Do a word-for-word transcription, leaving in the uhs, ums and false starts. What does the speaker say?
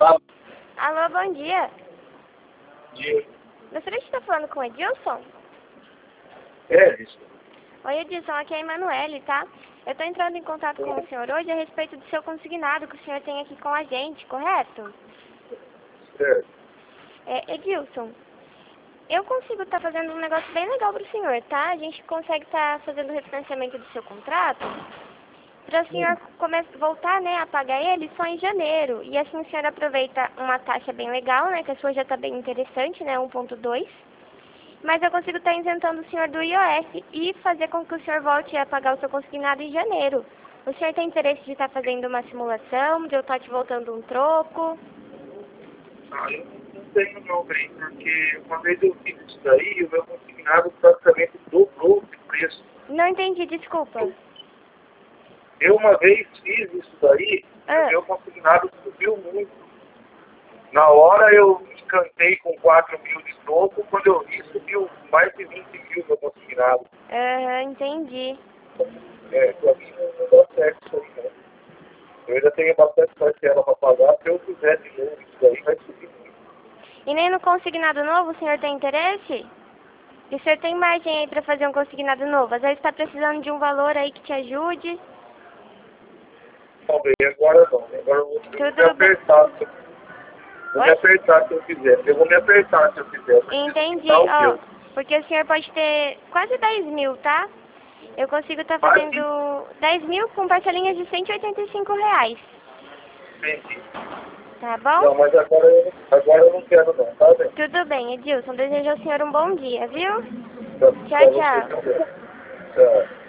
Alô, Alô, bom dia. dia. Gostaria de estar falando com o Edilson? É isso. Oi, Edilson, aqui é a Emanuele, tá? Eu estou entrando em contato com o senhor hoje a respeito do seu consignado que o senhor tem aqui com a gente, correto? Certo. É, Edilson, eu consigo estar fazendo um negócio bem legal para o senhor, tá? A gente consegue estar fazendo o refinanciamento do seu contrato para o senhor come- voltar, né, a pagar ele só em janeiro. E assim o senhor aproveita uma taxa bem legal, né, que a sua já está bem interessante, né, um ponto dois. Mas eu consigo estar isentando o senhor do I O F e fazer com que o senhor volte a pagar o seu consignado em janeiro. O senhor tem interesse de estar fazendo uma simulação, de eu estar te voltando um troco? Ah, eu não tenho não, bem, porque uma vez eu fiz isso daí, o meu consignado praticamente dobrou de preço. Não entendi, desculpa. Eu uma vez fiz isso daí, Ah. o meu consignado subiu muito. Na hora eu encantei com quatro mil de troco, quando eu vi subiu mais de vinte mil meu consignado. Aham, entendi. É, pra mim não dá certo isso aí, né? Eu ainda tenho bastante parcela para pagar, se eu fizer de novo isso daí vai subir muito. E nem no consignado novo o senhor tem interesse? E o senhor tem margem aí para fazer um consignado novo? Às vezes está precisando de um valor aí que te ajude. Não, bem, agora não. Agora eu vou, eu vou me Tudo bem. apertar. Se eu, vou me Oi? apertar se eu fizer. Eu vou me apertar se eu fizer. Eu preciso Entendi, quitar o ó. meu. Porque o senhor pode ter quase dez mil, tá? Eu consigo estar Mas que fazendo dez mil com parcelinhas de cento e oitenta e cinco reais. entendi. Tá Não, bom? mas agora eu, agora eu não quero não, tá bem? Tudo bem, Edilson. Desejo ao senhor um bom dia, viu? Pra, Tchau, pra você tchau. também. Tchau.